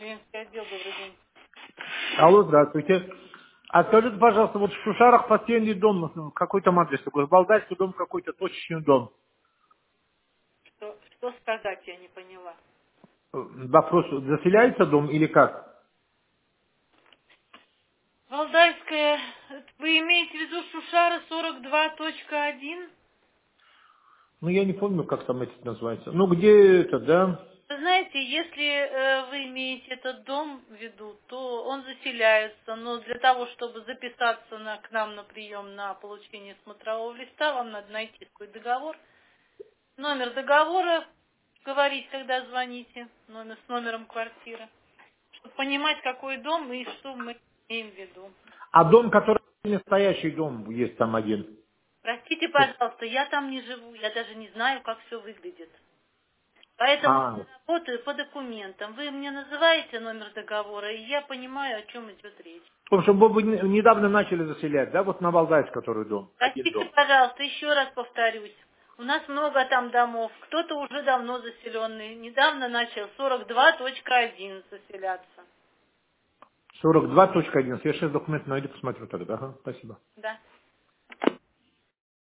Женский отдел, добрый день. Алло, здравствуйте. А скажите, пожалуйста, вот в Шушарах постоянный дом, какой там адрес такой? Балдайский дом какой-то, точечный дом. Что сказать, я не поняла. Вопрос, заселяется дом или как? Валдайская, вы имеете в виду Шушара 42.1? Ну, я не помню, как там это называется. Ну, где это, да? Вы знаете, если вы имеете этот дом в виду, то он заселяется, но для того, чтобы записаться к нам на прием на получение смотрового листа, вам надо найти свой договор. Номер договора, говорить, когда звоните, с номером квартиры, чтобы понимать, какой дом и что мы имеем в виду. А дом, который настоящий дом, есть там один. Простите, Вот. пожалуйста, я там не живу, я даже не знаю, как все выглядит. Поэтому А, я работаю по документам. Вы мне называете номер договора, и я понимаю, о чем идет речь. в общем, вы недавно начали заселять, да, вот на Валдайс, который дом, один Простите, дом. пожалуйста, еще раз повторюсь. У нас много там домов. Кто-то уже давно заселенный. Недавно начал 42.1 заселяться. 42.1. Я сейчас документ найду, посмотрю тогда. Ага, спасибо.